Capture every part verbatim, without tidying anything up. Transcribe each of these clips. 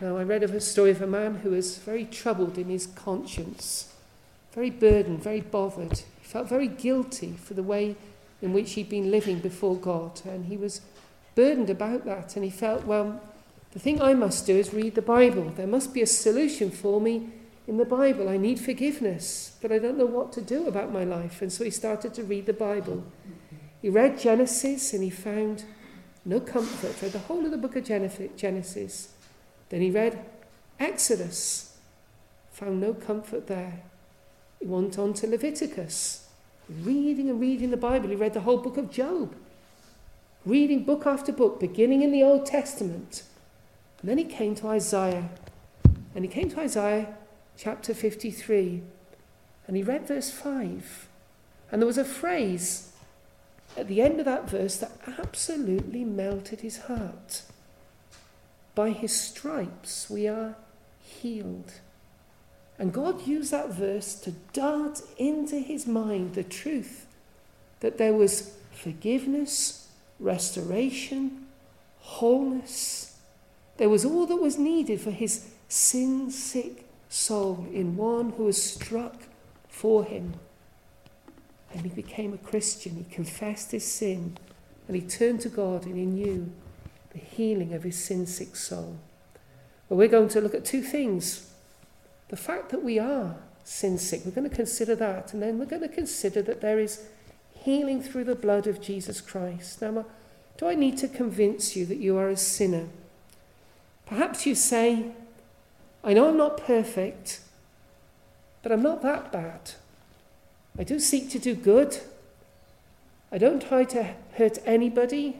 Now, I read of a story of a man who was very troubled in his conscience, very burdened, very bothered. He felt very guilty for the way in which he'd been living before God, and he was burdened about that, and he felt, well, the thing I must do is read the Bible. There must be a solution for me in the Bible. I need forgiveness, but I don't know what to do about my life. And so he started to read the Bible. He read Genesis and he found no comfort. Read the whole of the book of Genesis. Then he read Exodus. Found no comfort there. He went on to Leviticus. Reading and reading the Bible. He read the whole book of Job. Reading book after book, beginning in the Old Testament. And then he came to Isaiah. And he came to Isaiah chapter fifty-three. And he read verse five. And there was a phrase at the end of that verse that absolutely melted his heart. By his stripes we are healed. And God used that verse to dart into his mind the truth that there was forgiveness, restoration, wholeness. There was all that was needed for his sin-sick soul in one who was struck for him. And he became a Christian. He confessed his sin and he turned to God and he knew the healing of his sin-sick soul. Well, we're going to look at two things. The fact that we are sin-sick, we're going to consider that, and then we're going to consider that there is healing through the blood of Jesus Christ. Now, do I need to convince you that you are a sinner? Perhaps you say, I know I'm not perfect, but I'm not that bad. I do seek to do good. I don't try to hurt anybody.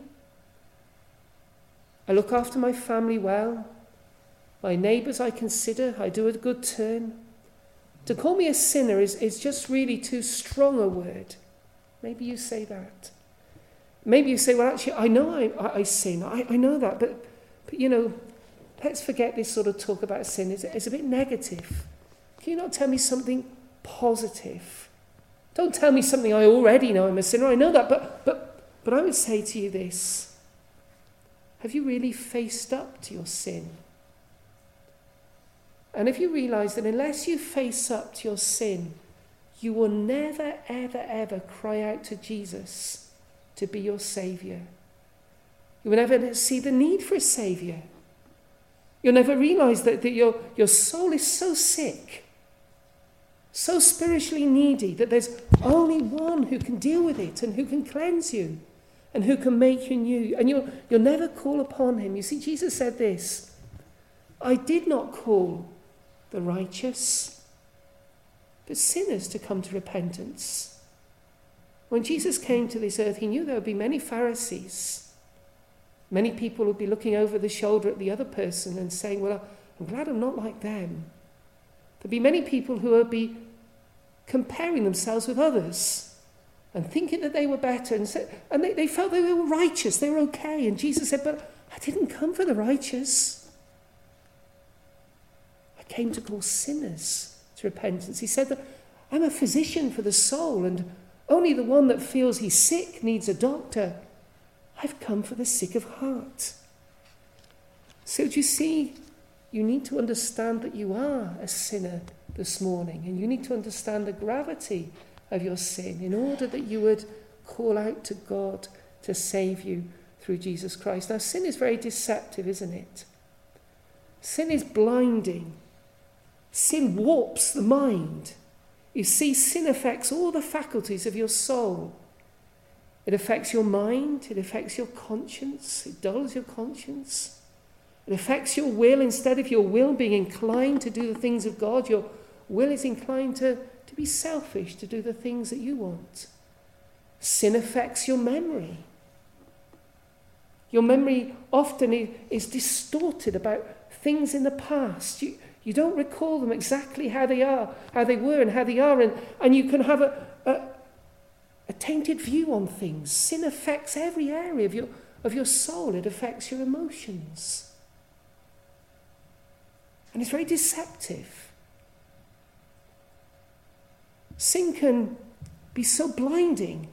I look after my family well. My neighbours I consider, I do a good turn. To call me a sinner is, is just really too strong a word. Maybe you say that. Maybe you say, well, actually, I know I, I, I sin. I, I know that, but, but, you know, let's forget this sort of talk about sin. It's, it's a bit negative. Can you not tell me something positive? Don't tell me something I already know I'm a sinner. I know that, but but but I would say to you this. Have you really faced up to your sin? And if you realise that unless you face up to your sin, you will never, ever, ever cry out to Jesus to be your saviour. You will never see the need for a saviour. You'll never realise that, that your, your soul is so sick, so spiritually needy, that there's only one who can deal with it and who can cleanse you and who can make you new. And you'll, you'll never call upon him. You see, Jesus said this, I did not call the righteous, but sinners to come to repentance. When Jesus came to this earth, he knew there would be many Pharisees. Many people would be looking over the shoulder at the other person and saying, well, I'm glad I'm not like them. There'd be many people who would be comparing themselves with others and thinking that they were better. And, so, and they, they felt they were righteous, they were okay. And Jesus said, but I didn't come for the righteous. I came to call sinners to repentance. He said that I'm a physician for the soul, and only the one that feels he's sick needs a doctor. I've come for the sick of heart. So do you see, you need to understand that you are a sinner this morning, and you need to understand the gravity of your sin in order that you would call out to God to save you through Jesus Christ. Now, sin is very deceptive, isn't it? Sin is blinding. Sin warps the mind. You see, sin affects all the faculties of your soul. It affects your mind, it affects your conscience, it dulls your conscience. It affects your will. Instead of your will being inclined to do the things of God, your will is inclined to, to be selfish, to do the things that you want. Sin affects your memory. Your memory often is distorted about things in the past. You, you don't recall them exactly how they are, how they were and how they are, and, and you can have a, a, a tainted view on things. Sin affects every area of your, of your soul. It affects your emotions. And it's very deceptive. Sin can be so blinding.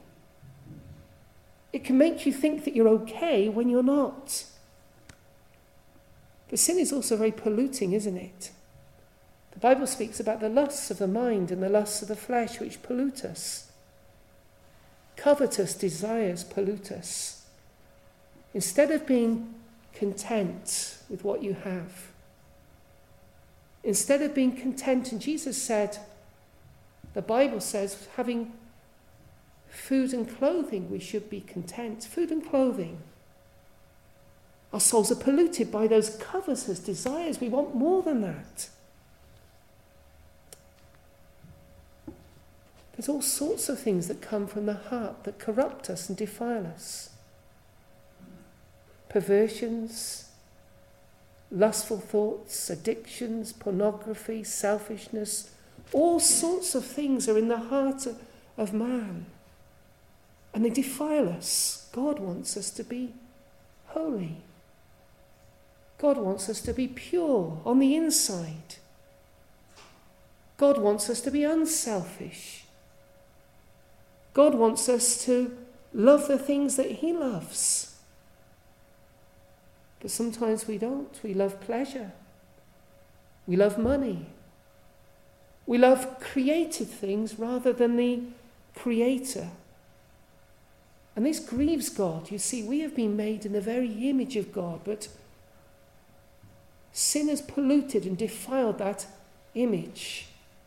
It can make you think that you're okay when you're not. But sin is also very polluting, isn't it? The Bible speaks about the lusts of the mind and the lusts of the flesh which pollute us. Covetous desires pollute us. Instead of being content with what you have, instead of being content, and Jesus said, the Bible says, having food and clothing, we should be content. Food and clothing. Our souls are polluted by those covetous desires. We want more than that. There's all sorts of things that come from the heart that corrupt us and defile us. Perversions, lustful thoughts, addictions, pornography, selfishness, all sorts of things are in the heart of, of man. And they defile us. God wants us to be holy. God wants us to be pure on the inside. God wants us to be unselfish. God wants us to love the things that he loves. But sometimes we don't. We love pleasure. We love money. We love created things rather than the Creator. And this grieves God. You see, we have been made in the very image of God, but sin has polluted and defiled that image.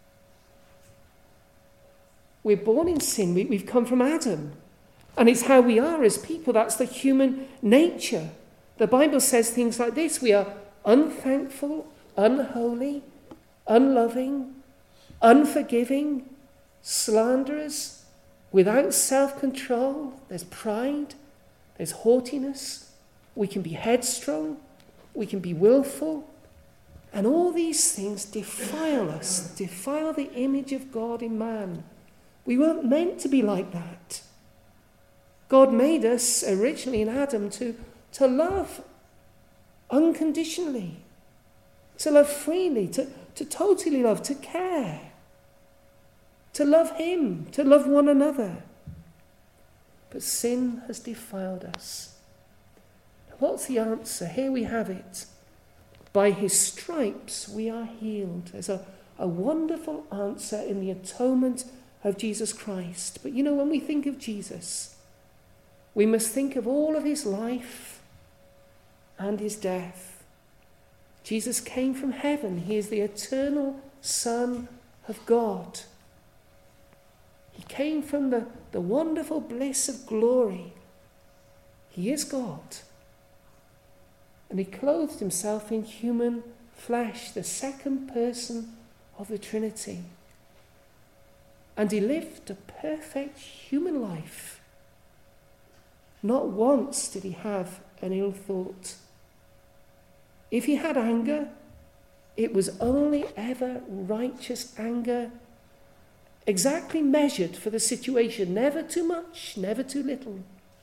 We're born in sin. We, we've come from Adam. And it's how we are as people. That's the human nature. The Bible says things like this. We are unthankful, unholy, unloving, unforgiving, slanderers, without self-control. There's pride. There's haughtiness. We can be headstrong. We can be willful. And all these things defile us, defile the image of God in man. We weren't meant to be like that. God made us originally in Adam to, to love unconditionally, to love freely, to, to totally love, to care, to love him, to love one another. But sin has defiled us. What's the answer? Here we have it. By his stripes we are healed. There's a, a wonderful answer in the atonement of Jesus Christ. But you know, when we think of Jesus, we must think of all of his life and his death. Jesus came from heaven. He is the eternal Son of God. He came from the, the wonderful bliss of glory. He is God. And he clothed himself in human flesh, the second person of the Trinity. And he lived a perfect human life. Not once did he have an ill thought. If he had anger, it was only ever righteous anger, exactly measured for the situation, never too much, never too little.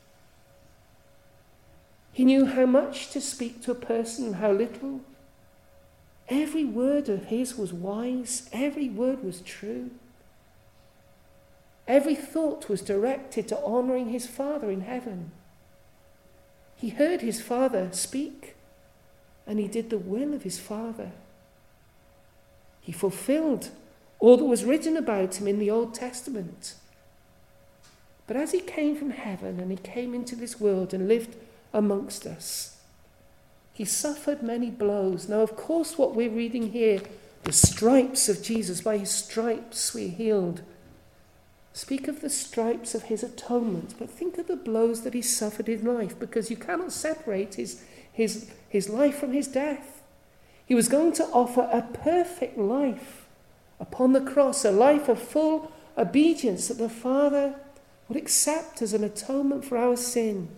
He knew how much to speak to a person and how little. Every word of his was wise. Every word was true. Every thought was directed to honouring his Father in heaven. He heard his Father speak, and he did the will of his Father. He fulfilled all that was written about him in the Old Testament. But as he came from heaven and he came into this world and lived amongst us, he suffered many blows. Now, of course, what we're reading here, the stripes of Jesus, by his stripes we're healed, speak of the stripes of his atonement, but think of the blows that he suffered in life, because you cannot separate his, his, his life from his death. He was going to offer a perfect life upon the cross, a life of full obedience that the Father would accept as an atonement for our sin.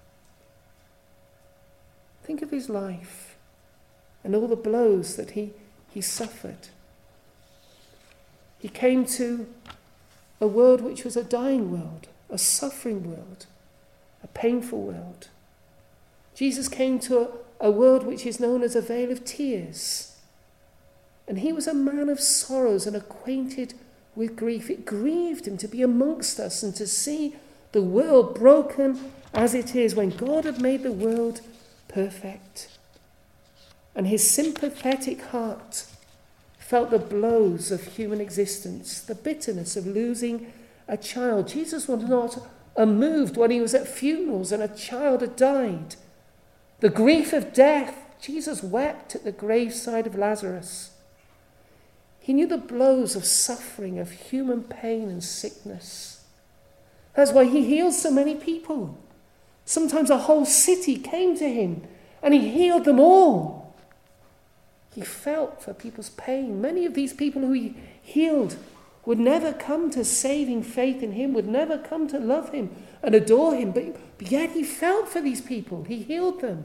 Think of his life and all the blows that he, he suffered. He came to a world which was a dying world, a suffering world, a painful world. Jesus came to a, a world which is known as a vale of tears. And he was a man of sorrows and acquainted with grief. It grieved him to be amongst us and to see the world broken as it is when God had made the world perfect. And his sympathetic heart felt the blows of human existence, the bitterness of losing a child. Jesus was not unmoved when he was at funerals and a child had died. The grief of death, Jesus wept at the graveside of Lazarus. He knew the blows of suffering, of human pain and sickness. That's why he healed so many people. Sometimes a whole city came to him and he healed them all. He felt for people's pain. Many of these people who he healed would never come to saving faith in him, would never come to love him and adore him, but, but yet he felt for these people. He healed them.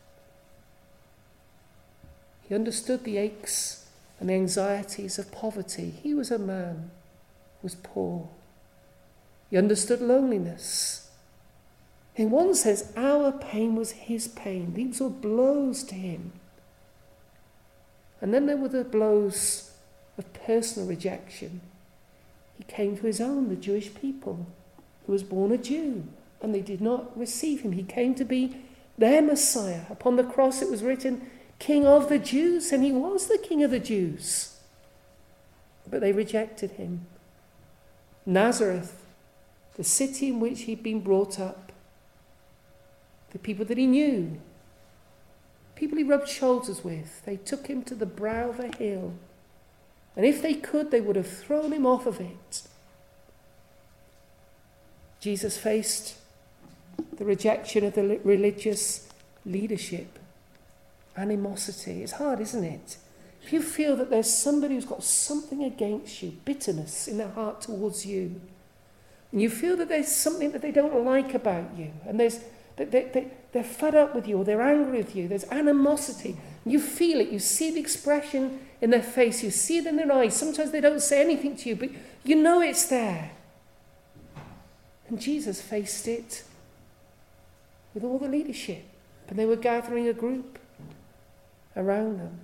He understood the aches and the anxieties of poverty. He was a man who was poor. He understood loneliness. In one sense, our pain was his pain. These were blows to him. And then there were the blows of personal rejection. He came to his own, the Jewish people, who was born a Jew, and they did not receive him. He came to be their Messiah. Upon the cross it was written, King of the Jews, and he was the King of the Jews. But they rejected him. Nazareth, the city in which he'd been brought up, the people that he knew, people he rubbed shoulders with, they took him to the brow of a hill. And if they could, they would have thrown him off of it. Jesus faced the rejection of the religious leadership. Animosity. It's hard, isn't it? If you feel that there's somebody who's got something against you, bitterness in their heart towards you, and you feel that there's something that they don't like about you, and there's They, they, they're fed up with you, or they're angry with you, there's animosity. You feel it, you see the expression in their face, you see it in their eyes. Sometimes they don't say anything to you, but you know it's there. And Jesus faced it with all the leadership, and they were gathering a group around them.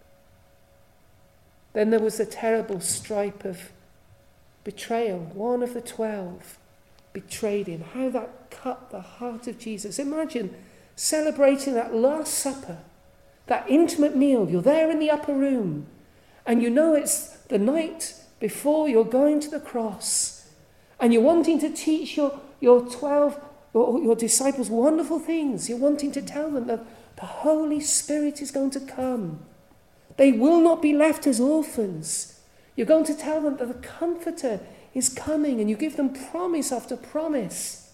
Then there was the terrible stripe of betrayal. One of the twelve betrayed him. How that cut the heart of Jesus. Imagine celebrating that Last Supper, that intimate meal. You're there in the upper room, and you know it's the night before you're going to the cross, and you're wanting to teach your, your twelve, or your disciples wonderful things. You're wanting to tell them that the Holy Spirit is going to come. They will not be left as orphans. You're going to tell them that the Comforter is coming, and you give them promise after promise.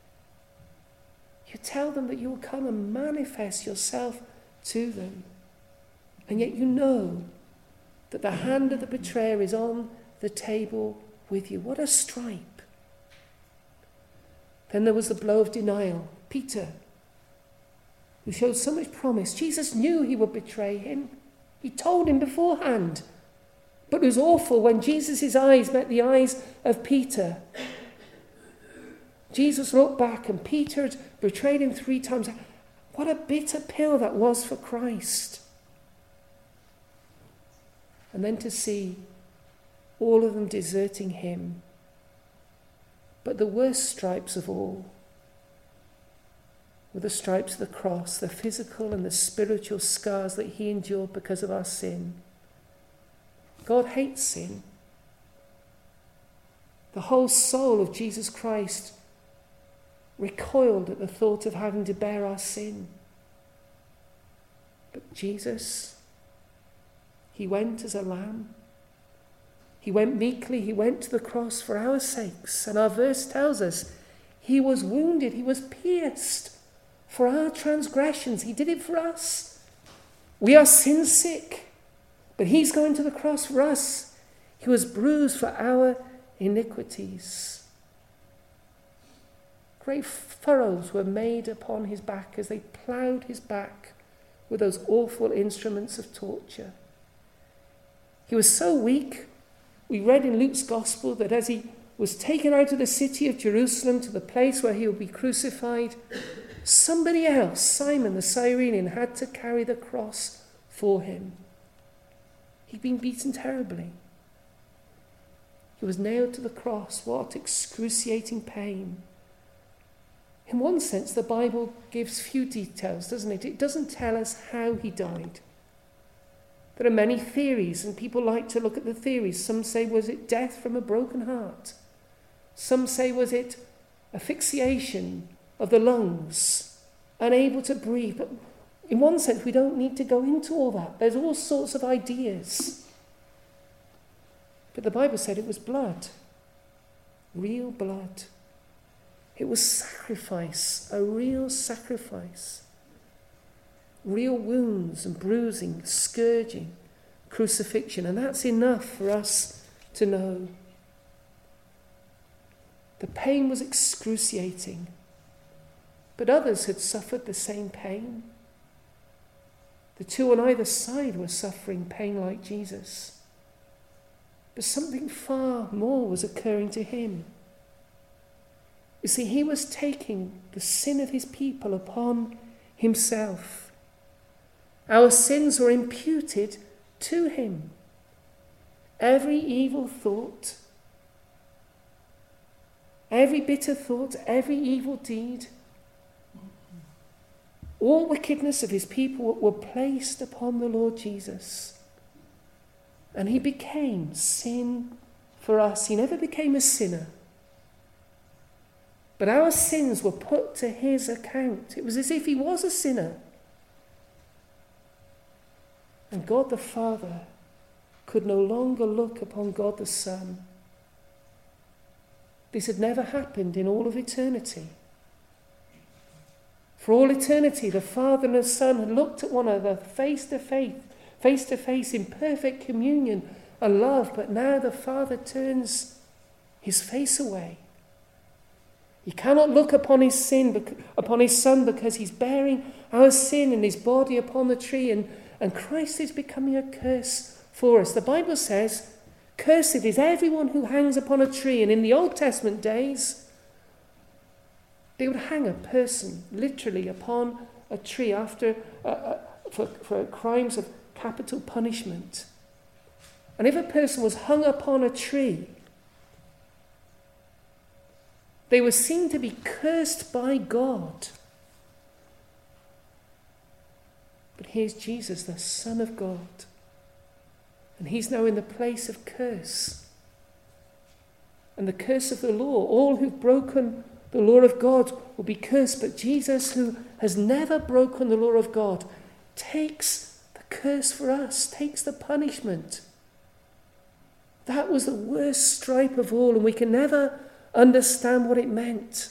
You tell them that you will come and manifest yourself to them. And yet you know that the hand of the betrayer is on the table with you. What a stripe. Then there was the blow of denial. Peter, who showed so much promise. Jesus knew he would betray him. He told him beforehand. But it was awful when Jesus' eyes met the eyes of Peter. Jesus looked back and Peter had betrayed him three times. What a bitter pill that was for Christ. And then to see all of them deserting him. But the worst stripes of all were the stripes of the cross, the physical and the spiritual scars that he endured because of our sin. God hates sin. The whole soul of Jesus Christ recoiled at the thought of having to bear our sin. But Jesus, he went as a lamb. He went meekly, he went to the cross for our sakes. And our verse tells us, he was wounded, he was pierced for our transgressions. He did it for us. We are sin sick. But he's going to the cross for us. He was bruised for our iniquities. Great furrows were made upon his back as they ploughed his back with those awful instruments of torture. He was so weak, we read in Luke's Gospel that as he was taken out of the city of Jerusalem to the place where he would be crucified, somebody else, Simon the Cyrenian, had to carry the cross for him. He'd been beaten terribly. He was nailed to the cross. What excruciating pain. In one sense, the Bible gives few details, doesn't it? It doesn't tell us how he died. There are many theories, and people like to look at the theories. Some say, was it death from a broken heart? Some say, was it asphyxiation of the lungs, unable to breathe? But in one sense, we don't need to go into all that. There's all sorts of ideas. But the Bible said it was blood, real blood. It was sacrifice, a real sacrifice. Real wounds and bruising, scourging, crucifixion. And that's enough for us to know. The pain was excruciating. But others had suffered the same pain. The two on either side were suffering pain like Jesus. But something far more was occurring to him. You see, he was taking the sin of his people upon himself. Our sins were imputed to him. Every evil thought, every bitter thought, every evil deed, all wickedness of his people were placed upon the Lord Jesus. And he became sin for us. He never became a sinner. But our sins were put to his account. It was as if he was a sinner. And God the Father could no longer look upon God the Son. This had never happened in all of eternity. For all eternity, the Father and the Son had looked at one another face to face, face to face in perfect communion and love, but now the Father turns his face away. He cannot look upon his sin, upon his Son, because he's bearing our sin in his body upon the tree, and And Christ is becoming a curse for us. The Bible says, cursed is everyone who hangs upon a tree. And in the Old Testament days, they would hang a person literally upon a tree after uh, uh, for, for crimes of capital punishment. And if a person was hung upon a tree, they were seen to be cursed by God. But here's Jesus, the Son of God. And he's now in the place of curse. And the curse of the law. All who've broken the law of God will be cursed. But Jesus, who has never broken the law of God, takes the curse for us, takes the punishment. That was the worst stripe of all, and we can never understand what it meant.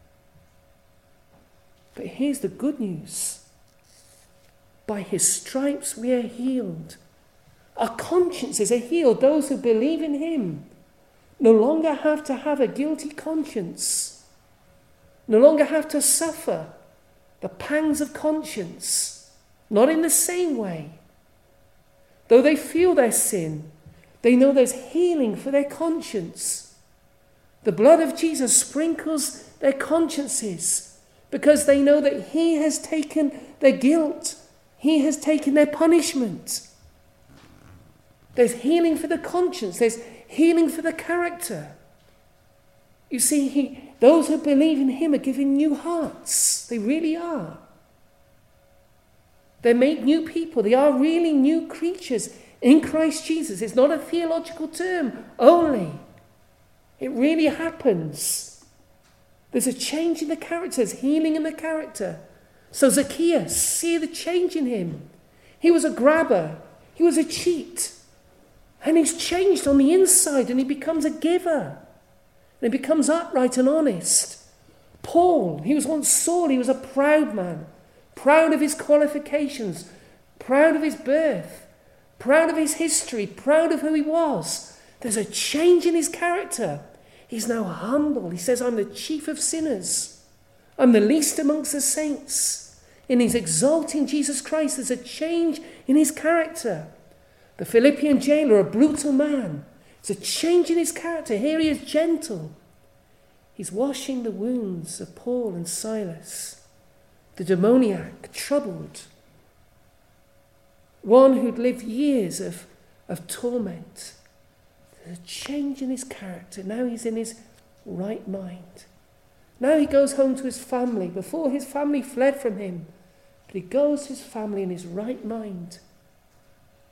But here's the good news. By his stripes we are healed. Our consciences are healed. Those who believe in him no longer have to have a guilty conscience, no longer have to suffer the pangs of conscience, not in the same way. Though they feel their sin, they know there's healing for their conscience. The blood of Jesus sprinkles their consciences because they know that he has taken their guilt. He has taken their punishment. There's healing for the conscience. There's healing for the character. You see, he, those who believe in him are given new hearts. They really are. They're made new people. They are really new creatures in Christ Jesus. It's not a theological term only. It really happens. There's a change in the character. There's healing in the character. So Zacchaeus, see the change in him. He was a grabber. He was a cheat. And he's changed on the inside, and he becomes a giver. And he becomes upright and honest. Paul, he was once Saul. He was a proud man. Proud of his qualifications. Proud of his birth. Proud of his history. Proud of who he was. There's a change in his character. He's now humble. He says, I'm the chief of sinners. I'm the least amongst the saints. In his exalting Jesus Christ, there's a change in his character. The Philippian jailer, a brutal man. It's a change in his character. Here he is gentle. He's washing the wounds of Paul and Silas. The demoniac, troubled. One who'd lived years of, of torment. There's a change in his character. Now he's in his right mind. Now he goes home to his family. Before, his family fled from him. But he goes to his family in his right mind.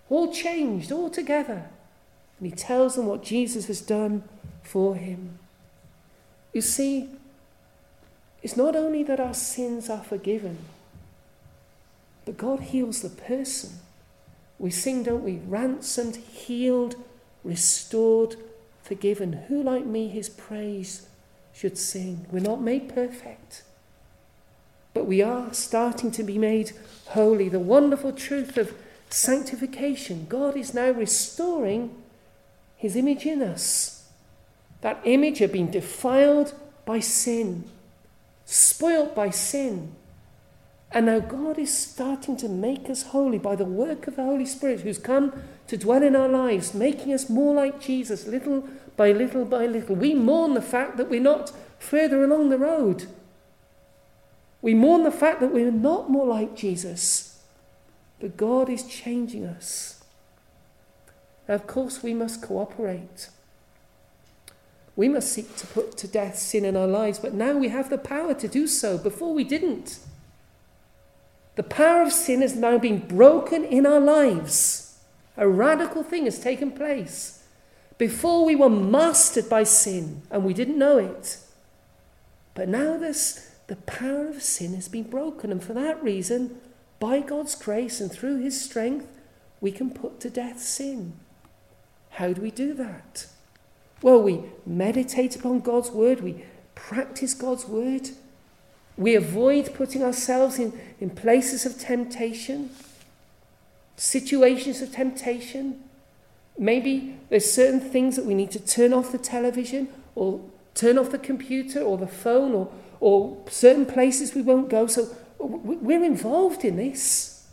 all changed altogether. And he tells them what Jesus has done for him. You see, it's not only that our sins are forgiven, but God heals the person. We sing, don't we? Ransomed, healed, restored, forgiven. Who like me his praise should sing? We're not made perfect, but we are starting to be made holy. The wonderful truth of sanctification. God is now restoring his image in us. That image had been defiled by sin, spoilt by sin. And now God is starting to make us holy by the work of the Holy Spirit, who's come to dwell in our lives, making us more like Jesus, little by little by little. We mourn the fact that we're not further along the road. We mourn the fact that we're not more like Jesus. But God is changing us. Now, of course, we must cooperate. We must seek to put to death sin in our lives, but now we have the power to do so. Before we didn't. The power of sin has now been broken in our lives. A radical thing has taken place. Before we were mastered by sin and we didn't know it. But now this, the power of sin has been broken, and for that reason, by God's grace and through his strength, we can put to death sin. How do we do that? Well, we meditate upon God's word, we practice God's word, we avoid putting ourselves in, in places of temptation, situations of temptation. Maybe there's certain things that we need to turn off the television or turn off the computer or the phone, or, or certain places we won't go. So we're involved in this.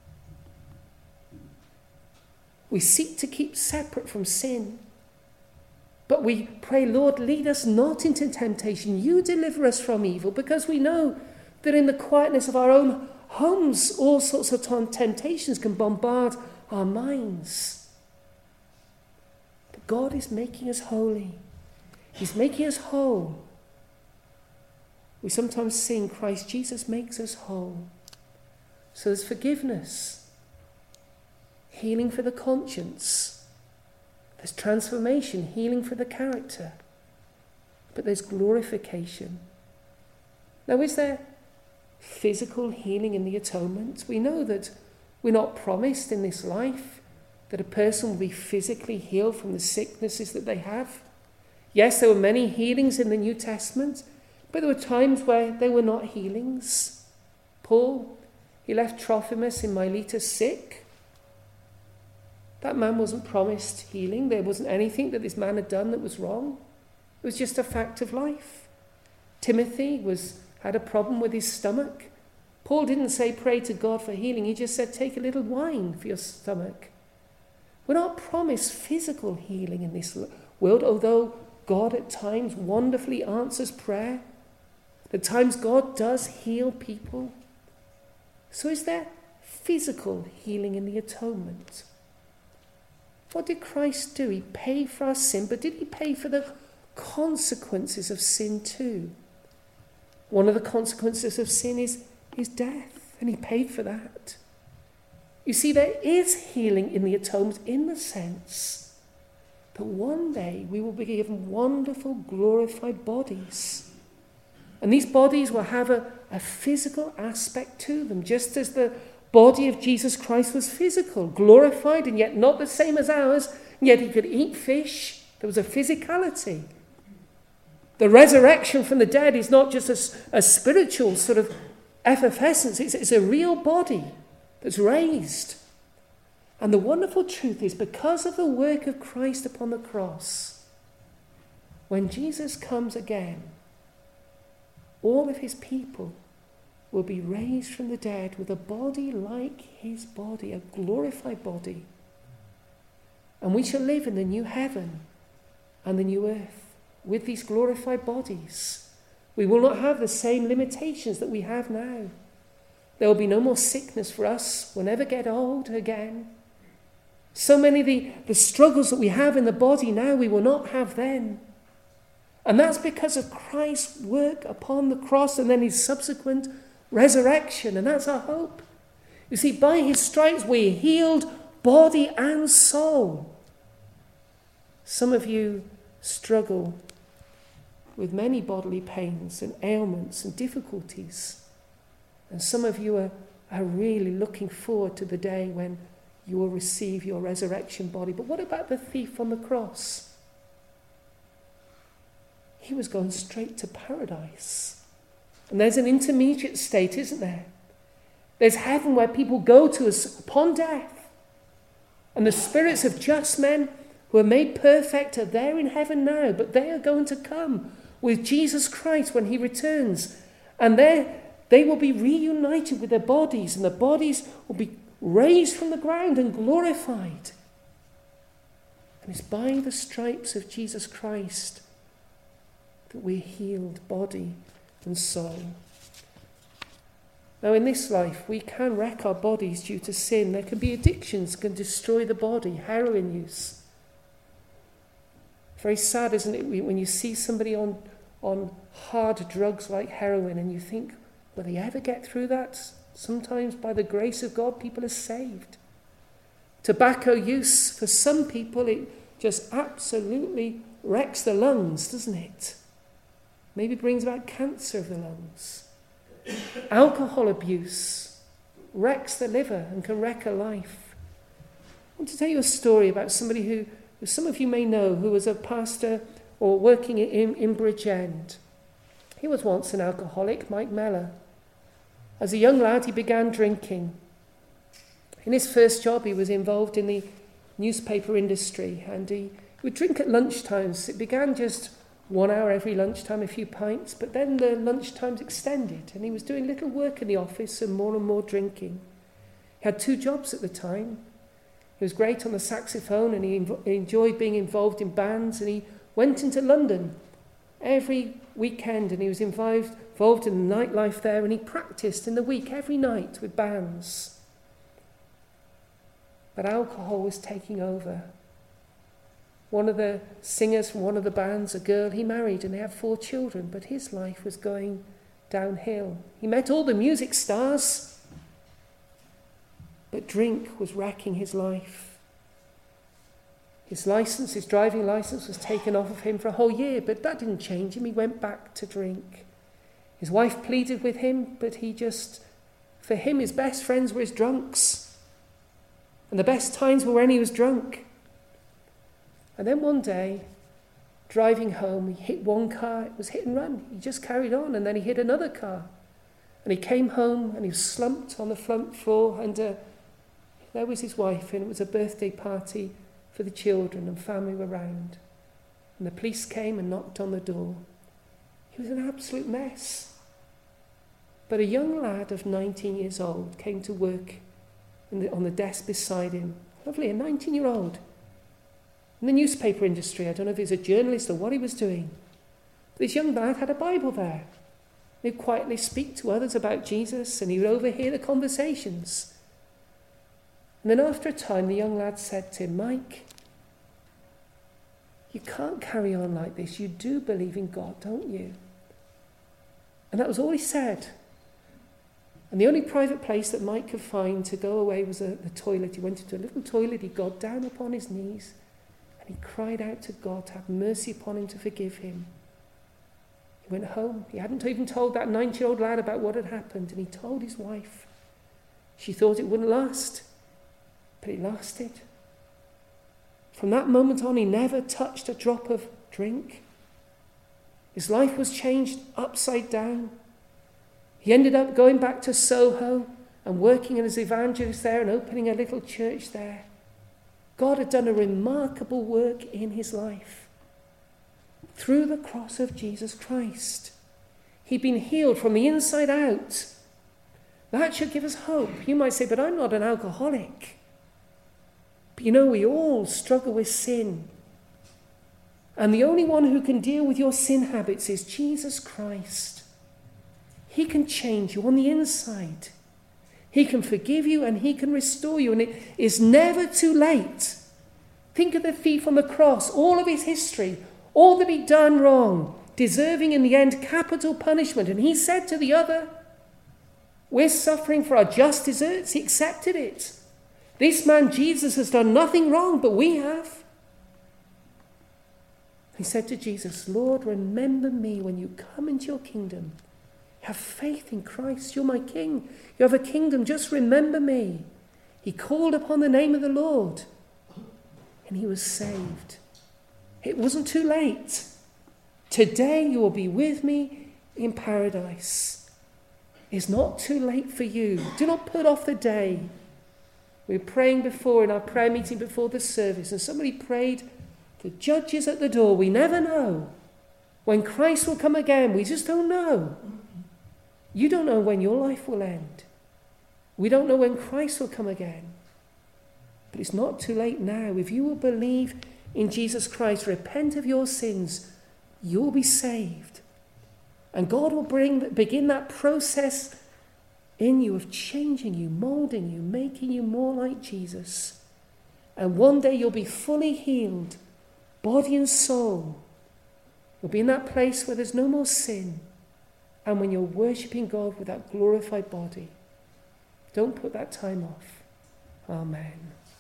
We seek to keep separate from sin. But we pray, Lord, lead us not into temptation. You deliver us from evil, because we know that in the quietness of our own homes, all sorts of temptations can bombard our minds. But God is making us holy. He's making us whole. We sometimes sing, Christ Jesus makes us whole. So there's forgiveness, healing for the conscience. There's transformation, healing for the character. But there's glorification. Now, is there physical healing in the atonement? We know that we're not promised in this life that a person will be physically healed from the sicknesses that they have. Yes, there were many healings in the New Testament, but there were times where there were not healings. Paul, he left Trophimus in Miletus sick. That man wasn't promised healing. There wasn't anything that this man had done that was wrong. It was just a fact of life. Timothy was had a problem with his stomach. Paul didn't say pray to God for healing. He just said take a little wine for your stomach. We're not promised physical healing in this world, although God at times wonderfully answers prayer. At times God does heal people. So is there physical healing in the atonement? What did Christ do? He paid for our sin, but did he pay for the consequences of sin too? One of the consequences of sin is, is death, and he paid for that. You see, there is healing in the atonement in the sense that one day we will be given wonderful, glorified bodies. And these bodies will have a, a physical aspect to them, just as the body of Jesus Christ was physical, glorified, and yet not the same as ours, and yet he could eat fish. There was a physicality. The resurrection from the dead is not just a, a spiritual sort of effervescence, it's, it's a real body that's raised. And the wonderful truth is, because of the work of Christ upon the cross, when Jesus comes again, all of his people will be raised from the dead with a body like his body, a glorified body. And we shall live in the new heaven and the new earth with these glorified bodies. We will not have the same limitations that we have now. There will be no more sickness for us. We'll never get old again. So many of the, the struggles that we have in the body now, we will not have then. And that's because of Christ's work upon the cross and then his subsequent resurrection, and that's our hope. You see, by his stripes we're healed body and soul. Some of you struggle with many bodily pains and ailments and difficulties. And some of you are, are really looking forward to the day when you will receive your resurrection body. But what about the thief on the cross? He was going straight to paradise. And there's an intermediate state, isn't there? There's heaven where people go to us upon death. And the spirits of just men who are made perfect are there in heaven now, but they are going to come with Jesus Christ when he returns. And there they will be reunited with their bodies, and the bodies will be raised from the ground and glorified. And it's by the stripes of Jesus Christ that we're healed, body and soul. Now, in this life, we can wreck our bodies due to sin. There can be addictions that can destroy the body, heroin use. Very sad, isn't it, when you see somebody on, on hard drugs like heroin and you think, will they ever get through that? Sometimes, by the grace of God, people are saved. Tobacco use, for some people, it just absolutely wrecks the lungs, doesn't it? Maybe brings about cancer of the lungs. Alcohol abuse wrecks the liver and can wreck a life. I want to tell you a story about somebody who, who some of you may know, who was a pastor or working in, in Bridgend. He was once an alcoholic, Mike Mellor. As a young lad, he began drinking. In his first job, he was involved in the newspaper industry, and he would drink at lunchtimes. It began just one hour every lunchtime, a few pints, but then the lunchtimes extended, and he was doing little work in the office and more and more drinking. He had two jobs at the time. He was great on the saxophone, and he, inv- he enjoyed being involved in bands, and he went into London every weekend, and he was involved, involved in the nightlife there, and he practiced in the week every night with bands. But alcohol was taking over. One of the singers from one of the bands, a girl, he married and they had four children, but his life was going downhill. He met all the music stars, but drink was wrecking his life. His license, his driving license, was taken off of him for a whole year, but that didn't change him. He went back to drink. His wife pleaded with him, but he just, for him, his best friends were his drunks. And the best times were when he was drunk. And then one day, driving home, he hit one car. It was hit and run. He just carried on, and then he hit another car. And he came home, and he was slumped on the front floor, and uh, there was his wife, and it was a birthday party for the children, and family were round. And the police came and knocked on the door. He was an absolute mess. But a young lad of nineteen years old came to work in the, on the desk beside him. Lovely, a nineteen-year-old. In the newspaper industry, I don't know if he was a journalist or what he was doing. But this young lad had a Bible there. He'd quietly speak to others about Jesus, and he would overhear the conversations. And then after a time, the young lad said to him, Mike, you can't carry on like this. You do believe in God, don't you? And that was all he said. And the only private place that Mike could find to go away was a, the toilet. He went into a little toilet, he got down upon his knees, and he cried out to God to have mercy upon him, to forgive him. He went home. He hadn't even told that nine-year-old lad about what had happened, and he told his wife. She thought it wouldn't last, but it lasted. From that moment on, he never touched a drop of drink. His life was changed upside down. He ended up going back to Soho and working as evangelist there and opening a little church there. God had done a remarkable work in his life. Through the cross of Jesus Christ, he'd been healed from the inside out. That should give us hope. You might say, but I'm not an alcoholic. But you know, we all struggle with sin. And the only one who can deal with your sin habits is Jesus Christ. He can change you on the inside. He can forgive you and he can restore you. And it is never too late. Think of the thief on the cross, all of his history, all that he'd done wrong, deserving in the end capital punishment. And he said to the other, we're suffering for our just deserts. He accepted it. This man Jesus has done nothing wrong, but we have. He said to Jesus, Lord, remember me when you come into your kingdom. Have faith in Christ. You're my king. You have a kingdom. Just remember me. He called upon the name of the Lord and he was saved. It wasn't too late. Today you will be with me in paradise. It's not too late for you. Do not put off the day. We were praying before in our prayer meeting before the service, and somebody prayed, the judge is at the door. We never know when Christ will come again. We just don't know. You don't know when your life will end. We don't know when Christ will come again. But it's not too late now. If you will believe in Jesus Christ, repent of your sins, you'll be saved. And God will bring, begin that process in you of changing you, molding you, making you more like Jesus. And one day you'll be fully healed, body and soul. You'll be in that place where there's no more sin. And when you're worshipping God with that glorified body, don't put that time off. Amen.